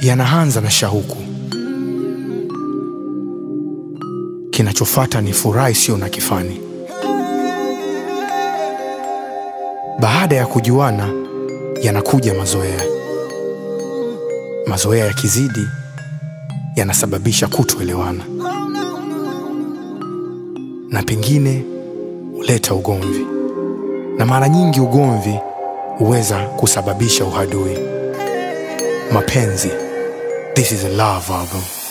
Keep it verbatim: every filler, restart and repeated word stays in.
yanaanza na shauku. Kinachofuata ni furaha isiyo na kifani. Baada ya kujuana yanakuja mazoea. Mazoea yakizidi yanasababisha kutoelewana, na pengine huleta ugomvi, na mara nyingi ugomvi huweza kusababisha uhadui. Mapenzi, this is a love album.